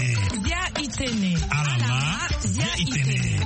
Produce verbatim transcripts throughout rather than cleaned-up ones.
itene. Zia itene. Alama zia itene.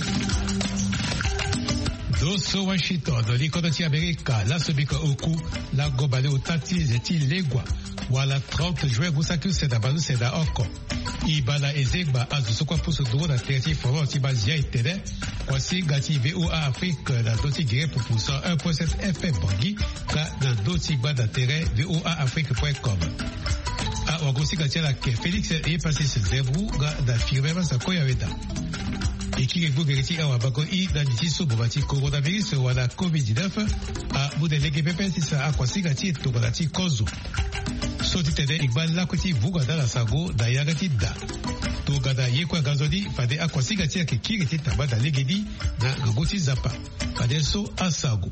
Dosso Washington, l'Iconoti America, la Sobika Oku, la Gobale Otati, Zeti Legua, Wala trente juin, Gusaku Seda Balu Seda Oko. Ibala Ezegba, Azusokwa Poussodro, la Terti Foro, Tiba Zia Itene, Kwasi Gati V O A Afrique, la Doti Gire pour Poussa un point sept F M Bangui, la Doti Gba d'intérêt V O A Afrique point com. A Wagosi Gatiala Ke, Félix est passé ce zébrou, da Firmema Sakoya Veda. Et qui est vous vérifié à Wabako I dans les sous bobati coronavirus ou à la covid dix-neuf à Boudelege Pepe si ça a quoi sigati et Togalati Kozo. Soti tede Igban Lakoti Vugada la Sago da Yagati da. Togada Yekwa Gazodi fade a quoi sigati a Kikiriti Tabada Legedi na Ngoti Zapa. Fade so a Sago.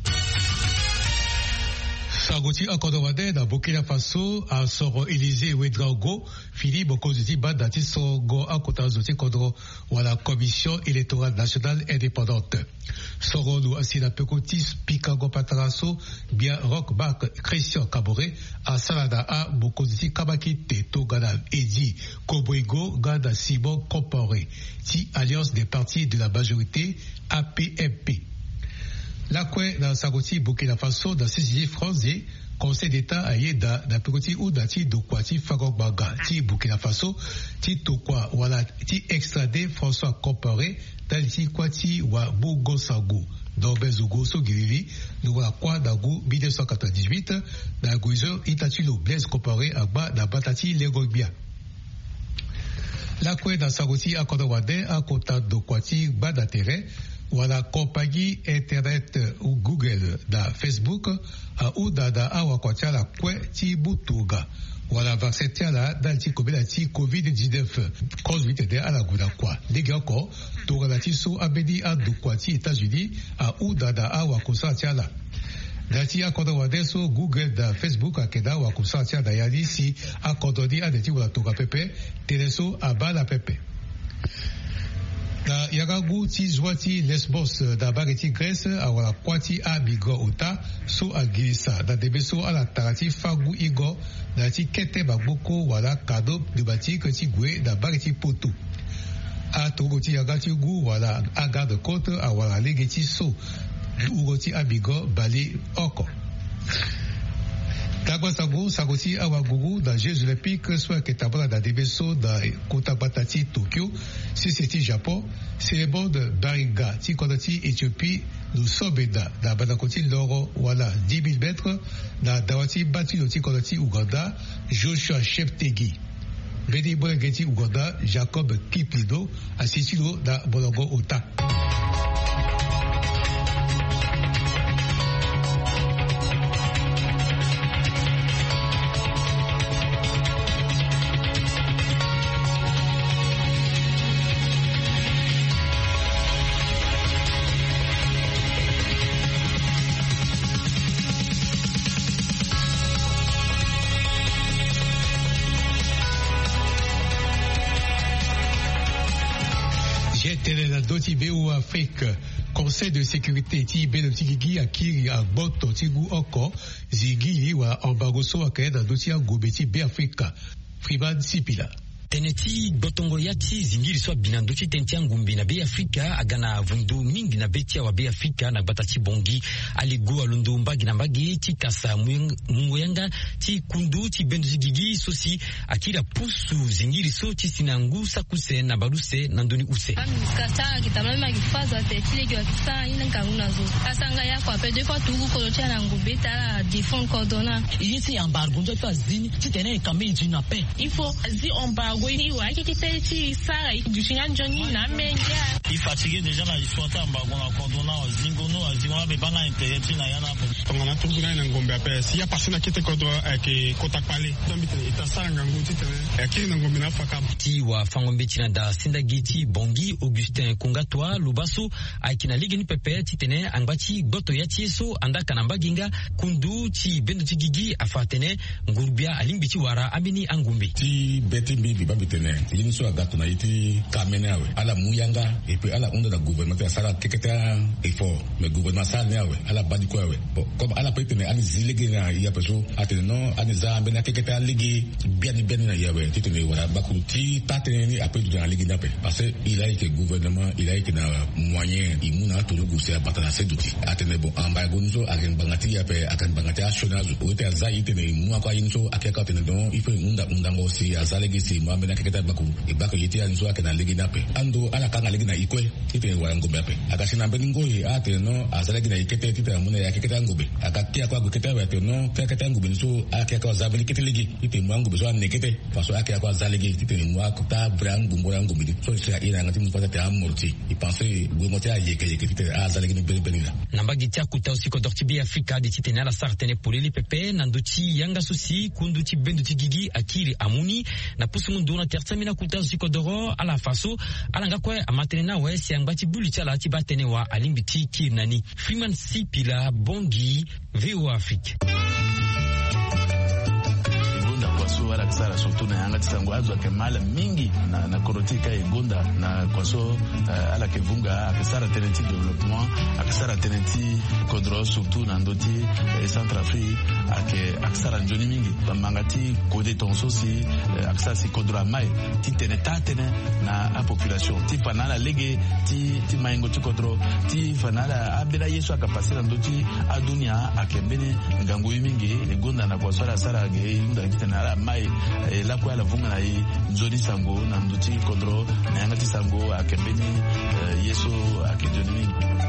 Sagoti Akodowade da Burkina Faso a Soro Élysée Ouedraogo, Philippe Okoziti Badati Sorogo Akotazoti Kodro ou à la Commission électorale nationale indépendante. Soro nous Asina Pekotis Pikago Pataraso, bien Rockback Christian Kabore, à Salada A Bokoziti Kabaki Teto Gada Edi Koboigo Gada Simon Comporé, Ti Alliance des partis de la majorité A P M P. La kwe dans Sagoti Burkina Faso dans six français Conseil d'État a yeda da pekoti ou dati do kwati Fagogbaga ti Burkina Faso ti tokwa wala ti extradé François Comparé dans ti kwati wa Bogo Sago dans Bezugo Sogirivi nous la kwa dagu mille neuf cent quatre-vingt-dix-huit da guizo itatulo Blaise Comparé agba da batati Legobia. La kwe dans Sagoti Akodowade a kota do kwati ba d'intérêt wala compagnie internet ou Google da Facebook a ou da da awa kwa tia la kwe ti butuga wala vaccin tia la da ti kobela ti covid dix-neuf cause huit de ala guda kwa legi encore toga la ti so abedi a du kwa ti États-Unis a ou da da awa kusa tia la dati akodo wade so Google da Facebook akeda wa kusa tia da yadi si akodo di adeti wala toga pepe tereso abala pepe. Da Yagagu ti Zwati Lesbos da Bariti Grèce a wala kwati a Bigo Ota so a Gilisa da debeso a la Tarati Fagu Igo da ti Kete Bagboko wala Kado de Bati Keti Gwe da Bariti Poto. A Togoti Yagati Gu wala Aga de Côte a wala Legeti So Ugoti a Bigo Bali Oko. Dagwa Sago, Sagoti Awagugu, dans Jeux Olympiques, soit Ketabra da Debeso, da Kotabatati Tokyo, Siseti Japon, Célébon de Bariga, Tikodati Éthiopie, nous Sobeda, da Badakoti Loro, voilà, dix mille mètres, da Dawati Batilo Tikodati Uganda, Joshua Cheptegei. Bedi Bolengeti Uganda, Jacob Kiplido, Asitilo da Bolongo Ota. Doti B O Afrique, Conseil de sécurité ti Benotigi Akiri a Boto Tigu Oko, Zigi wa Ambagoso Akeda Doti Agobeti B Africa, Frivan Sipila. Teneti botongo yati zingiri swa binanduchi tentia ngumbi na be Afrika agana vundu mingi na betia wa be Afrika na batati bongi aligo alundu mbagi na mbagi ti kasa mwenga ti kundu ti benduzi gigi sosi akira pusu zingiri so ti sinangu sakuse na baruse na ndoni use kasa kitamani magifaza te tilegi wakisa ina nganguna zo asanga ya kwa pe deux fois tugu kolotia na ngumbi tala defend cordona yiti embargo ndo fa zini ti tene kambi du na pe il faut zi embargo il wa ki te ti sara du chingan joni na menga il fatigue déjà na iswata embargo na cordona zingono azima be bana intérêt na yana po ngana tunguna na ngombe ape si ya pasina kite kodro ke kotakpale tambite itasanga nguti tene akiri na ngombe na faka ti wa fangombe tina da sindagiti bongi Augustin Kungatwa Lubaso akina ligi ni pepe ti tene angbachi goto ya tieso andaka na mbaginga kundu ti bendo ti gigi afatene ngurbia alimbi ti wara amini angumbi ti beti bibi ba bitene yini so agato na iti kamene awe ala muyanga et puis ala onda da gouvernement ya sala keketa effort mais gouvernement sala ne awe ala badi ko awe comme ala petene ani zilege na ya peso atene no ani za bena keketa ligi bien bien na yawe titene wala bakuti tatene ni après dans la ligue d'après parce que il a été gouvernement il a été na moyen imuna to le gousser batana seduti atene bon amba gonzo aken bangati ya pe akan bangati ashonazo o te za itene mu akwa yinso akeka tene don il faut unda unda ngosi azalegi si mo ambena keketa baku e bako yiti anzo akena ligue d'après ando ala kanga ligue na ikwe titene wala ngombe ape akashina mbeni ngoyi atene no azalegi na ikete titene muna ya keketa ngobe akakia kwa keketa wa te no keketa ngobe so akeka kwa zabeli kete ligue ite mwangu beso nekete faso akeka kwa zalegi titene mu akota brangu mbora ngobe so c'est ina ngati mu pata te amorti il pensait we moté a yeke yeke titene azalegi ni beni beni la nambagi tia kuta usiko dortibi Afrika di titene ala sartene polili pepe nanduchi yanga susi kunduchi benduchi gigi akiri amuni na pusu mundu na tertamina kuta usiko doro ala faso ala ngakwe amatene na we siangbachi buli chala ti batene wa alimbiti kirnani Freeman Sipila Bongi V O Afrique kwaso wala kisara surtout na yanga tisango azwa ke mala mingi na na korotika egonda na kwaso uh, ala ke vunga akisara tenenti development akisara tenenti kodro surtout na ndoti e Centrafrique ake akisara njoni mingi bamangati kode tonso si uh, akisara si kodro mai ti teneta tene na a population ti panala lege ti ti maingo ti kodro ti fanala abela yesu akapasira ndoti adunia akembene ngango mingi egonda na kwaso ala sara ge yunda kitena mai la kwa la vunga na yi nzoni sango na nduti kodro na yanga ti sango akembeni yeso akejoni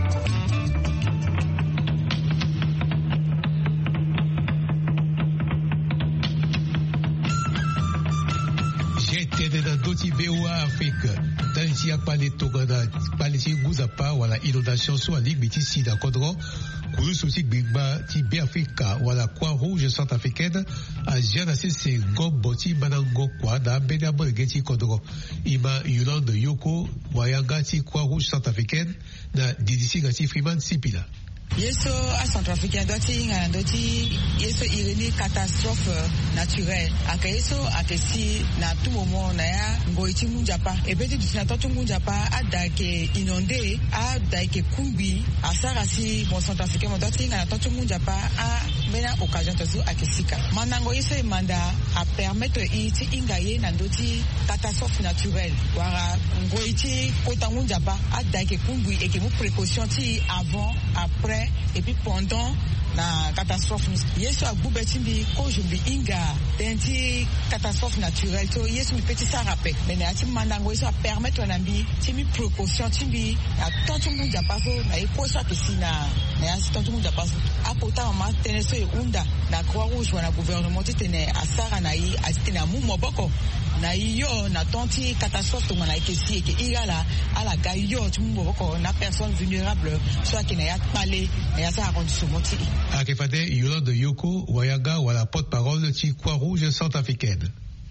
j'étais dans d'autres V O A Afrique tanti ya pale tokada pale si guzapa wala inondation so ali biti sida kodro kuru sosi gbigba ti be Afrika wala Croix Rouge centrafricaine a jana se se go boti banango kwa da bena bolgeti kodro ima Yolande Yoko wayanga ti Croix Rouge centrafricaine na didisi gati Freeman Sipila yeso a Centrafrique doti nga doti yeso irini catastrophe naturelle aka yeso akesi na tout moment na ya ngoiti munjapa ebeti dina totu munjapa adake inondé adake kumbi asarasi bon Centrafrique mo doti nga totu munjapa a mena occasion tosu akesika manango yeso manda a permettre iti ingaye na doti catastrophe naturelle wara ngoiti kota munjapa adake kumbi et que mu précaution ti avant après et puis pendant la catastrophe yesu agbubetimbi ko jumbi inga denti catastrophe naturelle to yesu mi petit ça rappel mais na ti mandango yesu a permettre na mbi ti mi précaution timbi a tontu munja paso na iko sa pisina na ya tontu munja paso apota ma teneso e unda na Croix Rouge na gouvernement tene asara na yi astina mu moboko na yo na tonti catastrophe to na ikesi ke igala ala ga yo tu mu moboko na personne vulnérable soit qui na ya palé na ya sa condition moti akefade Yolande Yoko wayaga wala porte-parole ti Croix Rouge centrafricaine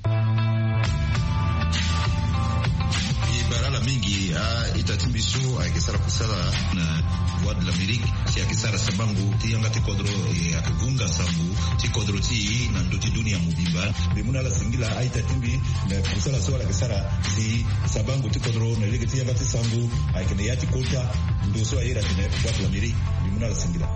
barala mingi a itatimbiso akisara kusala na voix de l'Amérique si akisara sabangu ti yanga te kodro e akavunga sambu ti kodro ti na ndoti dunia mubimba bimuna la singila a itatimbi na kusala so la kisara si sabangu ti kodro na lege ti yanga ti sambu akene yati kota ndo so ayira tene voix de l'Amérique bimuna la singila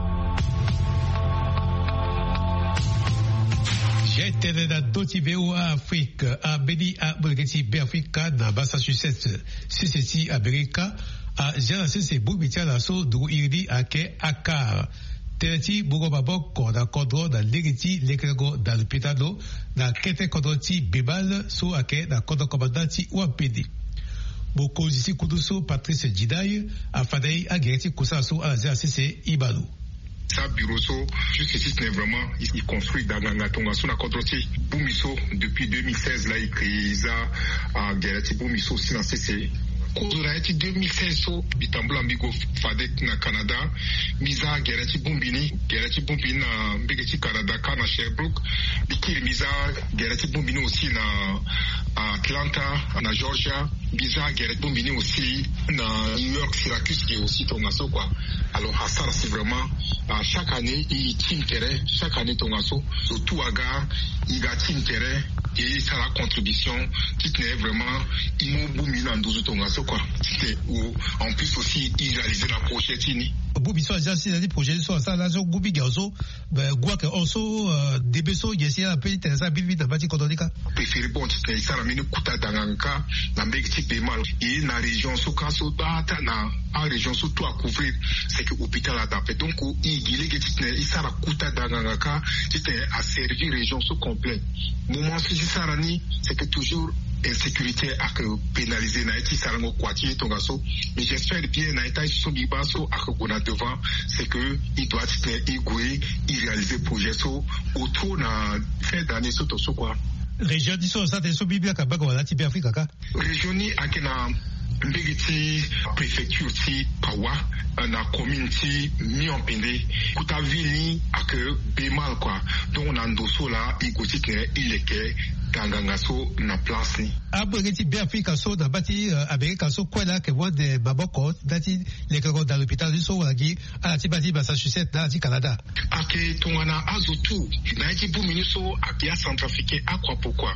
j'étais dans d'autres V O A Afrique a beni a bolgeti be Afrika na Massachusetts siseti Amerika a jana sese bubitia la so du iridi ake akar teleti bugo baboko na kodro na legeti lekrego na lupitano na kete kodro ti bebal so ake na kodro komandanti wampedi boko jisi kuduso Patrice Djidaye a fadei a gereti kusaso a la jana sese Ibalu ça bureau so juste ici c'est vraiment il construit dans la tonga so na kodroti bumiso depuis deux mille seize là il crée ça à gereti bumiso si na cc kodura eti deux mille seize so bitambula mbigo fadet na Canada miza gereti bumbini gereti bumbini na mbegeti Canada kana Sherbrooke bikiri miza gereti bumbini aussi na Atlanta na Georgia miza gereti bumbini aussi na New York Syracuse qui est aussi tonga so quoi. Alors Hassar c'est vraiment à chaque année il tient terrain chaque année tongaso surtout aga il a tient terrain et ça la contribution qui tenait vraiment immobilier dans douze tonga quoi. C'était où en plus aussi il réalisait la projet ini. Bubi so aja si projet so ça là so gubi gazo ben gwa que also debeso yesi a petit ça bibi da bati kodolika. Préféré bon c'était ça la mine kuta danganka na mbeki pe mal et na région so kaso data na a région so tout à couvrir c'est que hôpital a tapé donc il gile que c'était ça la kuta danganka c'était à servir région so complet. Moment si ça rani c'est que toujours insécurité à que pénaliser na eti sarango quartier tongaso mais j'espère bien na eta so bibaso à que on a devant c'est que il doit être égoué il réaliser projet so autour na fin d'année so to so quoi région diso ça te so bibia ka bago la tibi Afrika ka région ni akena mbegiti préfecture ti pawa na community mi en pende kuta vili ak bemal quoi donc on a ndoso là igoti que il est que ganganga so na place ni abegiti be Afrika so na bati Amerika so kwela ke wode baboko dati le ko dans l'hôpital so wagi ala ti bati Massachusetts na ti Canada ake tongana azotu na ti bumini so apia centrafricain akwa pourquoi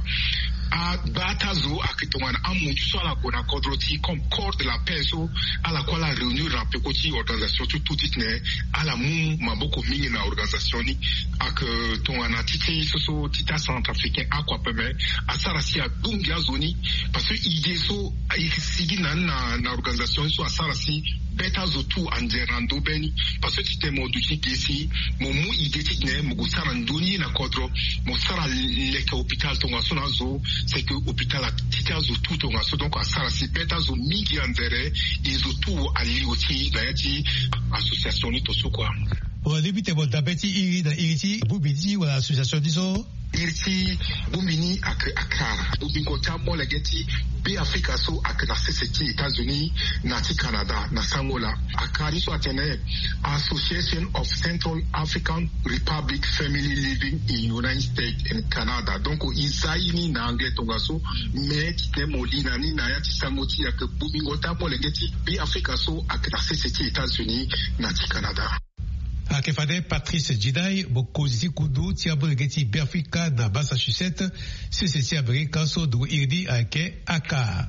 a batazo akitongana amutu so la kona kodroti comme corps de la paix so ala kwa la réunion la pekoti organisation tout tout itne ala mu maboko mingi na organisation ni ak tongana titi so so tita centrafricain akwa peme asara si a dungia zoni parce que idée so sigi na na organisation so asara si beta zotu anjerando beni parce que tite modu kisi mo mu idée tine mo gusara ndoni na kodro mo sara leke hôpital tonga so na zo c'est que hôpital a tita zotu tonga so donc asara si beta zo mingi anzere et zotu ali aussi na yati association ni to so quoi o libite bo dabeti iri da iriti bubidi wala association diso iriti bumini ak akara ubingo tamo legeti be Africa so ak na C C T États-Unis na ti Canada na Sangola akari so atene Association of Central African Republic Family Living in United States and Canada donc isaini na anglais tonga so mais te molina ni na ya ti sangoti ak bumingo tamo legeti be Africa so ak na C C T États-Unis na ti Canada. Akefade Patrice Jidai bokoziti kudu tiabregeti Berfika na Massachusetts si se tiabri kaso du irdi ake aka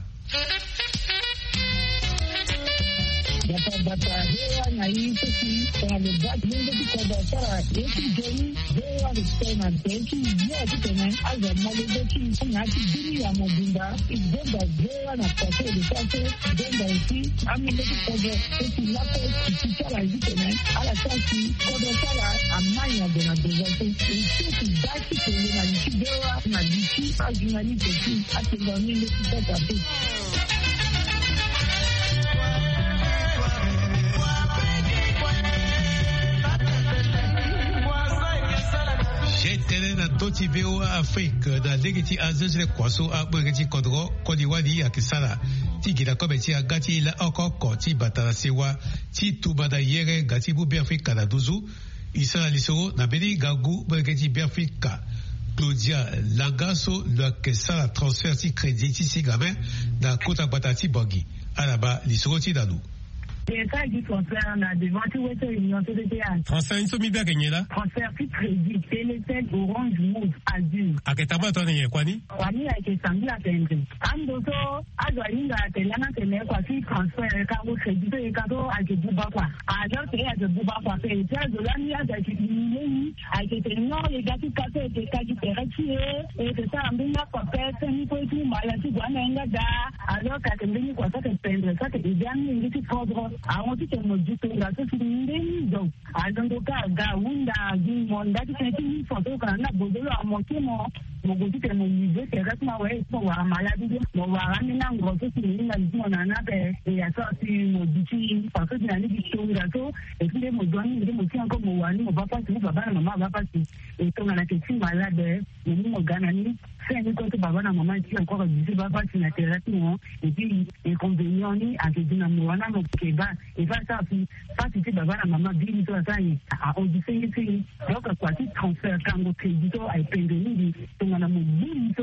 Bata bata hewa na hizo si kwa lebati mungu kwa basara eti joni hewa kusema eti ya kitena aza malezeki ngati dini ya mobimba igomba hewa na pato de pato gomba eti amileki kwa eti lapo kitala kitena ala kasi kwa sala amanya de na dezate eti baki kwa na hewa na diki ajina ni eti atinga mimi kwa pato Tele na doti veo Afrique na legiti azele kwaso a bregeti kodro kodiwadi akisala ti gida kometi agati la okoko ti batala sewa ti tubada yere gati bu Afrika na duzu isala lisoro na beli gagu bregeti Afrika Claudia Langaso le kesala transfert ti crédit ti sigame na kota batati bogi alaba lisoro ti dalu. Transfert na devant tout weto union T D A. Transfert inso mi baganye la. Transfert fi crédit Télécel Orange Move Azul. Aketama to ne kwani? Kwani ake sambia tende. Ando so azalinga telana tele kwa fi transfert ka go crédit e ka to ake buba kwa. Alors que ake buba kwa pe ta zolani ake ni ake teno le gati ka to e ka ki terati e te sa ambinga kwa pesa ni ko tu mala ti bwana nga da. Alors ka tembeni kwa sa tendre sa te jami ngiti kodro àwọn tí tẹ̀mọ̀ ju tó nga tó fi ndé ní ìjọ àdóńdó ká ga wúndà gbìmọ̀ ndájú tẹ̀ tí ní fọ̀tò kan náà gbòdúrò àwọn tí mo mọ̀gò tí tẹ̀mọ̀ yìí dé tẹ̀rẹ́ fún àwọn èèpọ̀ wà àmàládúgbò mọ̀ wà á ní náà ngọ̀ tó fi ní ìlànà ìtumọ̀ náà náà bẹ̀ ìyàtọ̀ sí mọ̀ jù tí pàtó ti nà níbi tó nga tó èkúndé mọ̀ jọ ní ìdí mọ̀ tí wọn kọ́ mọ̀ wà ní mọ̀ bá pàṣẹ ní bàbá náà màmá bá pàṣẹ ètò ìlànà kẹ̀sí màlá bẹ̀ mọ̀ ní mọ̀ gánà ní sẹ́ni tó tó bàbá náà màmá tí wọn kọ́ jù sí bá pàṣẹ nà tẹ̀rẹ́ tí wọn èdè ìkọ̀ǹdéyàn ní àjèjìnà mọ̀ wọn náà mọ̀ kẹ̀bá ìfà sáfi fásitì tí bàbá náà màmá bí nítorí sáyẹn àọ̀dù sẹ́yìn lọ́kọ̀ pàtí transfer kango kejì tó àìpẹ̀ndẹ̀ níbi tó wọn náà mọ̀ bí ní tó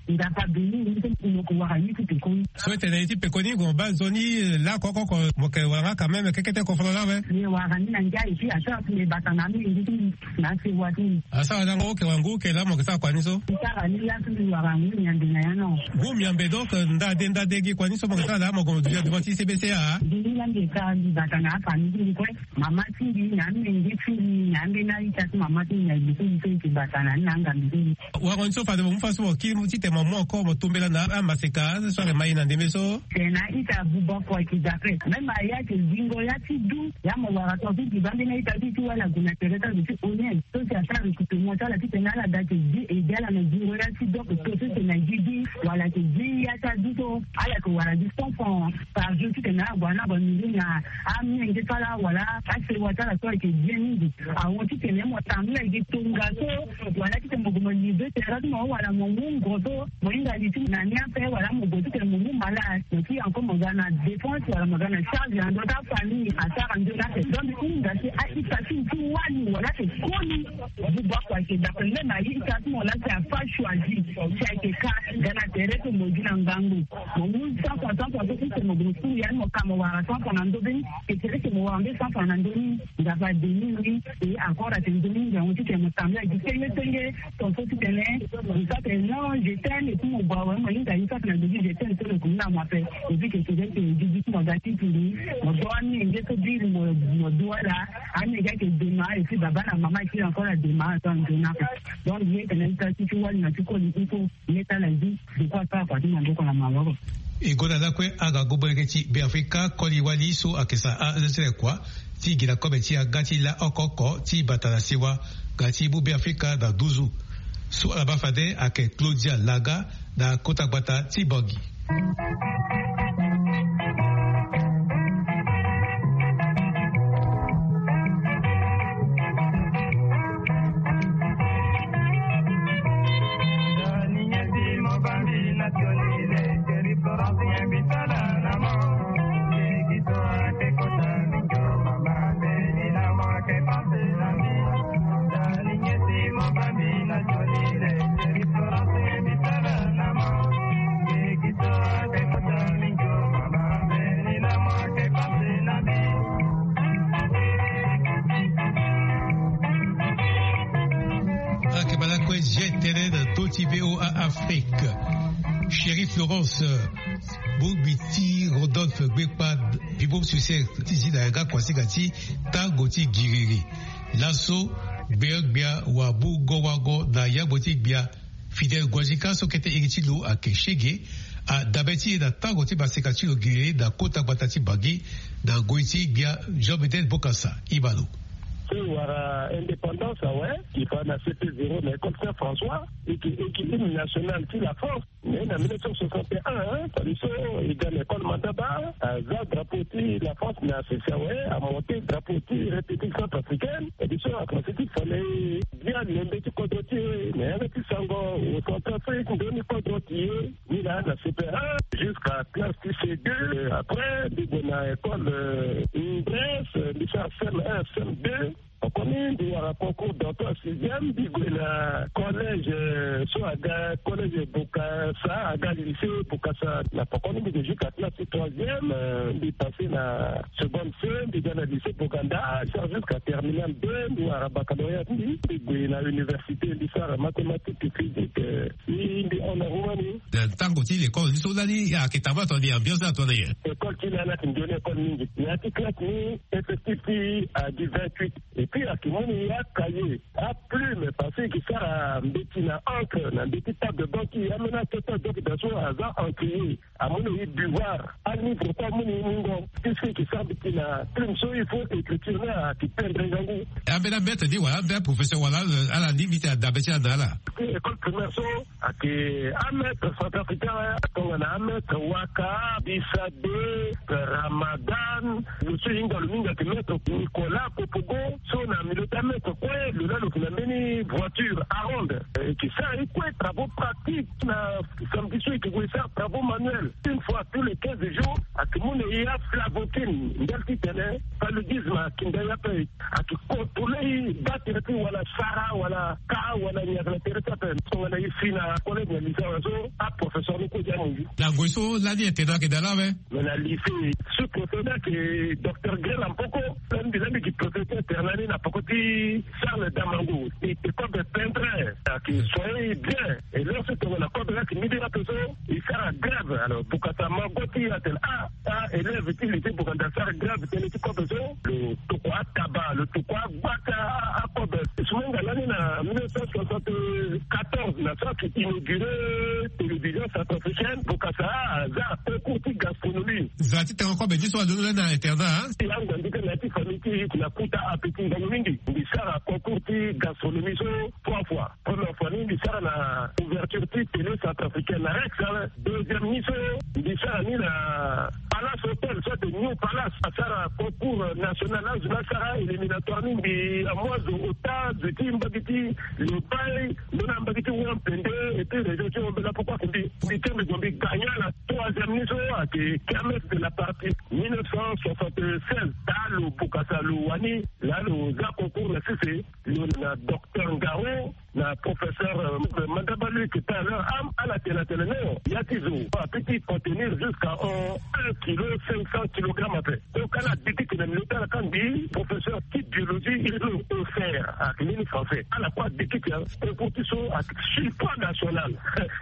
ndapa beni ni ko wa yi ti ko so tene ti pe koni go ba zoni la ko ko mo ke wa quand même que kete ko fala la we ni wa ni na ngai ti asa ni batana ni ndi na si wa ti asa na ngo ke wangu ke la mo ke sa kwa ni so ta ni la tu wa ga ni nyande na ya no go mi ambe donc nda de nda de gi kwa ni so mo ke sa la mo go dia devant C B C A ni la nge ka ni batana fa ni ni ko mama ti ni na ni ngi ti ni nyande na ita ti mama ti ni ni ti ti batana na nga ndi wa ko so fa de mo fa so ki mu ti te mo mo ko mo tumbela na amaseka so ke mai na de meso tena ita buba kwa ki dapre mema ya ke zingo ya ti du ya mo wa to ti bande na ita ti wala kuna tereta ti onen to se ata ku tu mo tala ti tena la date di e dela na zingo ya ti do ko to se na gidi wala ke di ya ta du to ala ko wala di son fon par je ti tena bwana ba ni na ami nge tala wala ase wa tala to ke jeni a won ti tena mo tamla ge tunga to wala ti mo go ni be tera mo wala mo ngo to mo inga di ti na ni ape wala mo go ti mo mala qui encore magana défense wala magana charge ya ndo ta famille asara ndo na te donc inga ti a itati tu wani wala te koni buba kwa ke da pele na yi itati mo la ta fa choisi cha ke ka gana tere to mo dina ngangu mo mu sa kwa sa kwa ko mo gru ya mo kama wala sa kwa ndo bin ke tere ke mo wambe sa kwa ndo ni da ba de ni et encore à te ndoni ya mo ti ke mo tamla di senge senge to so ti tene ça te non je t'aime et tout mo ba wa mo inga yi sa na de je t'aime to le kuna ma pe et puis que tu viens te dire que magati tuli mo doa ni nge to dire mo mo doa la ani ga ke dema et puis baba na mama qui encore la dema dans dona donc il est en train de voir na tuko ni ko meta la vie de quoi pas kwa dina ndoko na mama e gola la kwe aga goboleke ti be Afrika koli wali so akesa a zere kwa ti gira kobe ti agati la okoko ti batala siwa gati bu be Afrika da duzu so abafade ake Claudia Laga da kota gbata ti bogi. Afrique. Chérie Florence, Bobiti, Rodolphe, Gbekpa, Bibo Succès, Tizi Daga, Kwasigati, Tagoti Giriri. Lasso, Beogbia, Wabu, Gowago, Daya Botik Bia, Fidel Gwajika, Sokete Iritilu, a Keshege, a Dabeti, da Tagoti Basekati, le Giriri, da Kota Batati Bagi, da Goiti Bia, Jobetel Bokassa, Ibalo. Wara indépendance, ouais, qui va na C P zéro, mais comme Saint-François, et qui est une nationale qui la France, mais en mille neuf cent soixante et un, hein, par exemple, il gagne l'école Mandaba, à Zad, Drapoti, la France n'a cessé, ouais, à monter Drapoti, République centrafricaine, et du coup, après, il fallait bien l'aimer du Kodrotier, mais avec le Sango, au Centrafrique, on donne le Kodrotier, il a la C P un, jusqu'à classe C deux, après, il y a l'école, une Bresse, il y a C M un, C M deux, on connaît le concours d'entrée sixième, le collège, soit à collège Bokassa, à le lycée Bokassa, la connaît de jusqu'à classe troisième, il passé la seconde C, il dans le lycée Boganda, jusqu'à terminale deux, ou à baccalauréat, il la université, l'histoire mathématique et physique, il en a roumani. Tango ti l'école, il sont allés, il y a qui t'a attendu, bien ça, toi d'ailleurs. L'école qui l'a qui me donnait l'école Ningi. Il y a qui classe ni effectif à du vingt-huit. Et puis, à Kimoni, il y a cahier, à plume, parce qu'il sert à Mbétina encre, dans des petites tables de banque, il y a maintenant tout un doc d'assaut à ça encrié, à mon avis, buvoir, à livre, pas mon avis, qu'est-ce qui sert Mbétina plume, so il faut écriture là, qui peint Drengango. Ah, ben, la bête dit, voilà, ben, professeur, voilà, à la limite, à Dabétia, là. L'école primaire, so, à qui, à mettre centrafricain, on a à mettre Waka, Bissade, Ramadan, le Séhinga, le Minga, qui met Nicolas Popogo, son ami, le Tamet, quoi, le Lalo, qui a mené voiture à ronde, qui sert, quoi, travaux pratiques, samedi soir, qui voulait faire travaux manuels. Une fois tous les quinze jours, à tout le monde, il y a flavotine, il qui tenait, paludisme, qui n'a pas payé, à qui contrôler, battre, ou à la Sarah, ou à la K, ou à la Niagara, on a eu fini à collègue, à professeur Nico Diamongi. La Goiso, la dit, était là, qui est là, mais. Mais la lycée, ce professeur qui est docteur Guerre en Poco, un des amis qui professeur Ternani n'a pas côté Charles Damango, et école de peintre, qui soyez bien. Et là, c'est qu'on a code là qui me dit la personne, il sera grave. Alors, pour qu'à ta mangoti, à tel A, A, élève, il était pour qu'à ta sera grave, tel était comme ça, le Tokoa Taba, le Tokoa Baka, à Kobe. Souvent, dans l'année, en mille neuf cent soixante-quatorze, la sorte qui inaugurait télévision scientifique, pour qu'à ça, ça, concours de gastronomie. Zati, t'es encore, mais dis-toi, de nous, dans l'internat, hein? Il y a un indiqué la petite famille qui a coûté à petit dans le Mingi. Il sert à concours de gastronomie trois fois. Première fois, il sert à la ouverture de télé centrafricaine à Rex. Deuxième mission, il sert à la Palace Hotel, soit de New Palace. Il sert à concours national, là, il sert à éliminatoire, il à moi, au tas, de Timbagiti, le bail, le Nambagiti, où on pendait, et puis les gens ont là pourquoi on dit, ils ont gagné la troisième mission, qui est de la partie mille neuf cent soixante-seize, dans le Bukasa Louani, là, le concours, c'est le docteur Ngao, le professeur Mandabalu, qui est à l'heure à la télé, il y a toujours un petit contenir jusqu'à un kilo cinq cents kilogrammes après. Donc, à la dit que le militaire, quand dit, professeur type biologie, il veut offert à l'Union française. À la fois, dit qu'il y a un compétition à support national.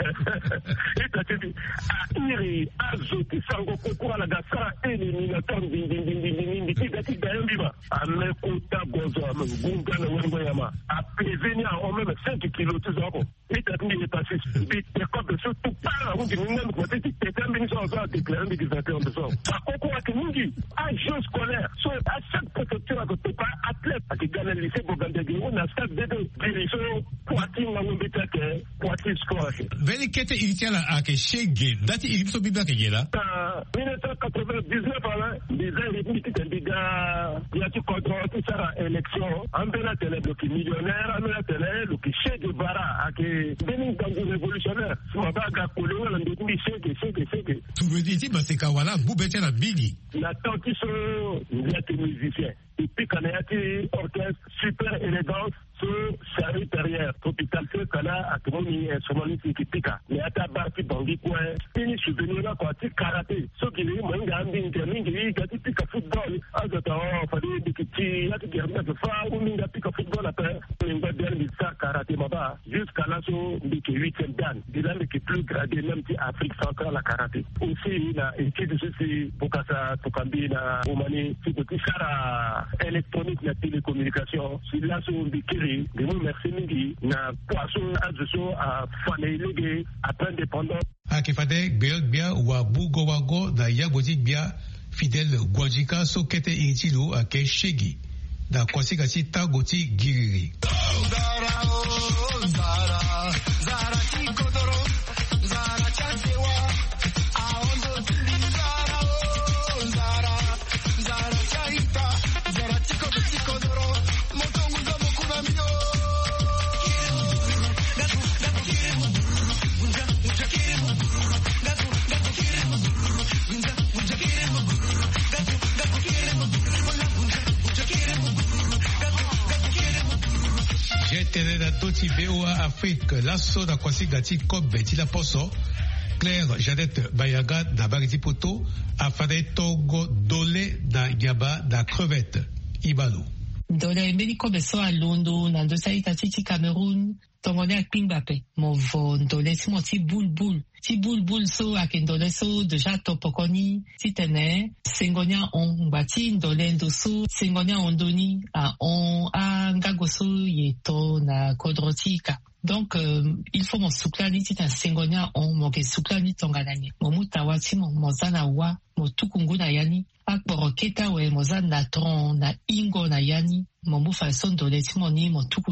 Et tu as dit, à Iri, à Zoti, Sango, concours à la Gassara, éliminatoire, ding, ding, ding, ding, ding, ding, ding, ding, ding, ding, à Mekota, Gozo, à Mungana, Wengoyama, à Pézénia, on même cinq kilos, tout ça. Et tu as dit, il est passé. Et comme surtout pas, on dit, nous, on dit, tu es un ministre, on va déclarer des vingt et un de ça. Par concours à Kimungi, à jeu scolaire, soit à chaque préfecture, à côté, pas athlète, à qui gagne le lycée, pour gagner des on a stade de direction, Poitine, on a dit, Poitine score. Veni kete initial à que Chege, dati il faut bien que là. En mille neuf cent quatre-vingt-dix-neuf, les républiques de Liga, il y a tout contrôle, tout ça, élection, en bella télé, le qui millionnaire, en bella télé, le qui Che Guevara, à qui Benin Tango révolutionnaire, sur ma bague à couler, on a dit, Che, Che, Che. Tu veux dire, bah, c'est Kawala, Boubetian à Biggie. La tante qui sont, il y a des musiciens. Et puis, quand il y a des orchestres super élégants, sur Charlie Terrière, hôpital Kala, à Tomoni, Somali, Tikipika. Il y a ta barre qui bandit quoi. Fini souvenir là, quoi, tu karaté. Ce qui est, moi, il y a un ding, il y a un pique football. Ah, je t'en fallait des petits, il y a des guerres de fa, ou il y a un pique football après. Il y a des guerres karaté, baba. Jusqu'à là, sur les huitième dan. Il y a les plus gradés, même si Afrique centrale, la karaté. Aussi, il y a une étude de ceci, pour que ça, pour cambier la Roumanie, c'est de tout ça, électronique, la télécommunication. C'est là, sur les kiri, de nous, merci, Midi, na poisson, adjoint, à Fané, à plein dépendant. A Kefade, Béot Bia, ou à Bougowago, da Yabodik Bia, fidèle Guadjika, Sokete Initilu, à Keshegi, da Kwasikasi Tagoti Giriri. Zara, oh, Zara, Zara, Tikodoro, Zara, Chasewa, Aondo, Zara, oh, Zara, Zara, Chaita, Zara, Tikodo, Tikodoro, Motongu, Zamokuna, Mio. J'étais dans Toti B O A Afrique, l'assaut d'Akwasi Gati Kobe, Tila Poso, Claire Jeannette Bayaga, da Bariti Poto, Afade Togo Dole, da Yaba, da Crevette, Ibalo. Dole Meliko Beso à Londres, dans deux saïta Titi Cameroun, Tongone ak Pimbape, mon von Dole, si mon ti boule boule, ti boule boule so ak Ndole so, déjà topokoni, ti tene, Sengonia on, bati Ndole ndoso, Sengonia on doni, a on, a ngagoso yeto na kodrotika. Donc, euh, il faut mon souklani, ti ta Sengonia on, mon ke souklani tonganani. Mon mutawati, mon mozana wa, mon tukungu na yani, ak boroketa we, mozana na tron, na ingo na yani, mon mufason Ndole ti moni, mon tukuda.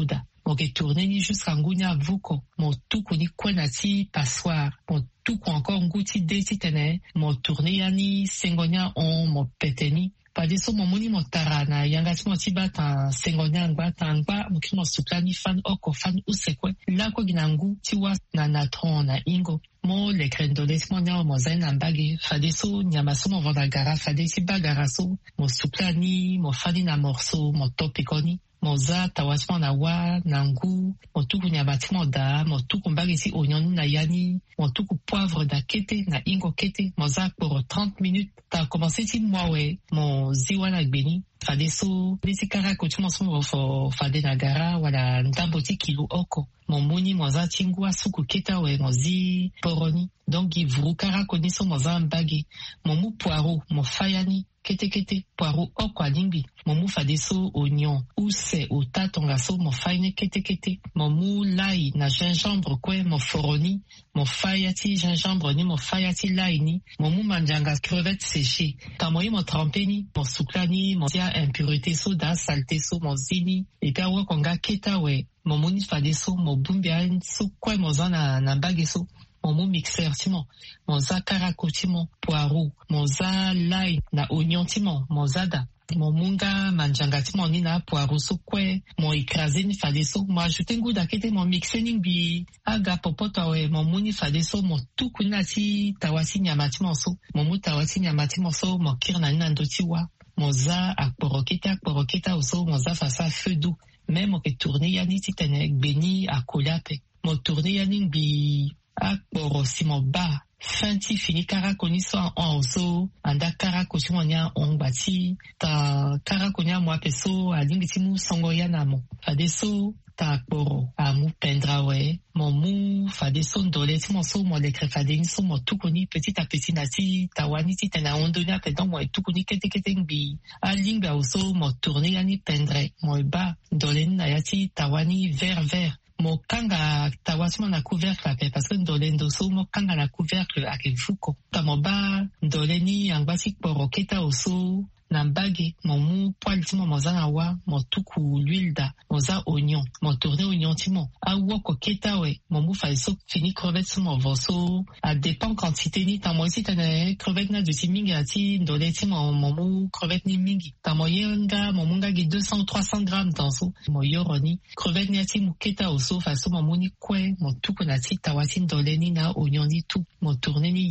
moke tourné ni jusqu'à ngunya vuko mo tuku ni kwena ti passoire mo tuku encore nguti de ti tene mo tourné yani sengonya on mo peteni padiso mo moni mo tara na yanga ti mo ti bata sengonya ngba tangba mo ki mo suklani fan oko fan usekwe la ko ginangu ti wa na natron na ingo mo le krendole ti mo nya mo zain na mbagi fadiso nyama so mo vanda gara fadisi bagara so mo suklani mo fani na morceau mo topikoni moza tawasimo na wa na ngu motuku nyabatimo da motuku mbagisi oignon na yani motuku poivre da kete na ingo kete moza pour trente minutes ta commencé ti mwawe mo ziwa na gbeni fade so disi kara kotu mo so fo fade na gara wala ndambo ti kilo oko mo moni moza tingu asuku keta we mozi poroni donc i vuru kara koni so moza mbagi mo mu poireau mo fayani kete kete poireau oko alimbi mo mu fade so oignon use o tatonga so mo fayne kete kete mo mu lai na gingembre kwe mo foroni mo fayati gingembre ni mo fayati lai ni mo mu manjanga crevette séchée ta mo mo trempé ni mo suklani mo tia impureté so da saleté so mo zini et puis awa konga keta we mo moni fade so mo bumbia so kwe mo zana na mbage so mon mot mixeur timon mon za karako timon poireau mon za lai na oignon timon mon zada mon munga manjanga timon ni na poireau so kwe mon écrasé ni fade so mo ajouté ngou dakete mon mixé ni bi aga popoto we mon moni fade so mon tuku na ti tawasi nyama timon so mon mu tawasi nyama timon so mon kirna ni na ndoti wa mon za akporoketa akporoketa oso mon za fasa feu doux même o ke tourner yani ti tene gbeni akolape mon tourner yani bi akporo simo ba fanti fini kara koni so en so anda kara kochi monya on bati ta kara konya mo apeso alingi timu songo yana mo fade so ta akporo amu pendra we mon mu fade so ndole ti mo so mo le crefade ni so mo tukoni petit à petit na ti tawani ti tena ondonia pe donc mo tukoni kete kete ngi alinga oso mo tourner yani pendre mo ba ndole na yati tawani vert vert mo kanga tawasima na couvercle ape parce que ndole ndoso mo kanga na couvercle ake vuko ta mo ba ndole ni angbasi kporo keta oso na mbage mo mu poil timo mo za na wa mo tuku l'huile da mo za oignon mo tourner oignon timo a woko keta we mo mu fa so fini crevette mo voso a dépend quantité ni ta mo si ta na crevette na de ti mingi ati ndole timo mo mu crevette ni mingi ta mo yenga mo munga gi deux cents trois cents grammes dans so mo yoroni crevette ni ati mu keta oso fa so mo moni kwe mo tuku na ti tawasi ndole ni na oignon ni tout mo tourner ni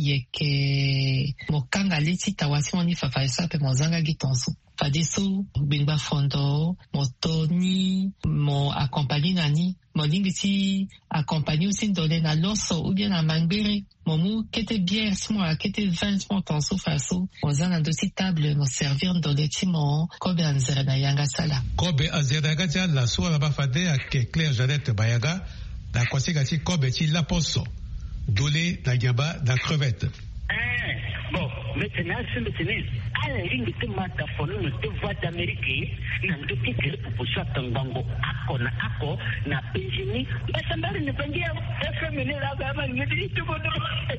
yeke mo kanga le ti tawasi mo ni fa fa so pe mo zanga gitonso fade so bengba fondo mo toni mo accompagné nani mo lingi ti accompagné aussi ndole na loso ou bien na mangbere mo mu kete bière si mo kete vin mo tonso faso mo zana dosi table mo servir ndole ti mo kobe anzere na yanga sala kobe anzere ga ja la so la ba fade a ke Claire Jeannette Bayaga na koseka ti kobe ti la poso dole na gamba na crevette. Bon, maintenant, c'est maintenant. À la ligne de Matafono, de voix d'Amérique, n'a de qui pour ça, Tangango, Ako, na Ako, na Péjini, mais ça m'a ne pas dire, efféminé la gamme, ne dit tout le monde.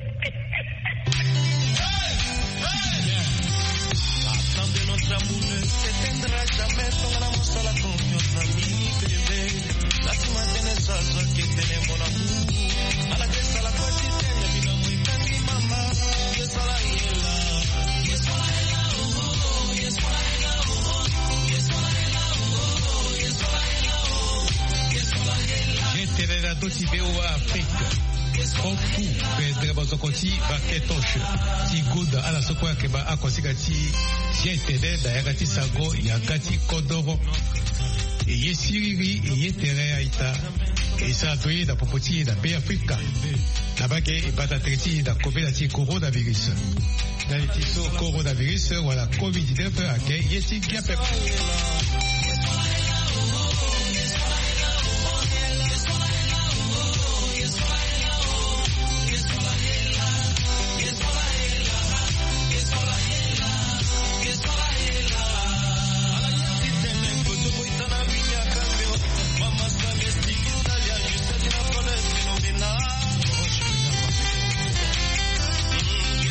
Attendez notre amour ne s'éteindra jamais, ton amour à la confiance en lui, la semaine ça, ça qui est mon amour, à la tête à la quantité, mais non, oui, tant maman, je sois là. Terera doti bewa Afrika oku pedra bazokoti baketoshe ti guda ala sokwa ke ba akosika ti jetere da yagati sago yagati kodoro eye siriri eye tere aita esa toye da popoti da be Afrika nabake ibata treti da covid ti coronavirus dans ti so coronavirus wala covid dix-neuf ake yeti kiape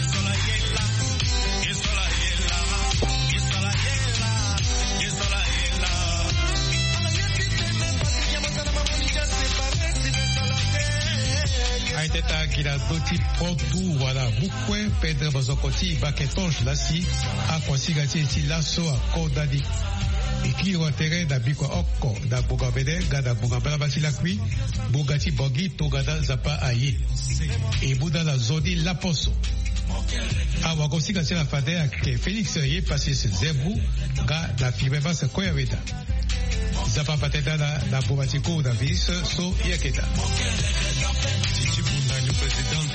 Sola da doti produu wala bukwe pedre bazokoti baketonge lasi a kwasiga ti ti laso a kodadi iki wa tere da bikwa okko da boga bede gada boga bala basila kwi boga ti bogi to gada zapa aye e buda la zodi la poso a wakosika ti la fade a ke Felix ye pasi se zebu ga la fibre va se koya weta zapa pateta da da boga ti ko da vis so yeketa le président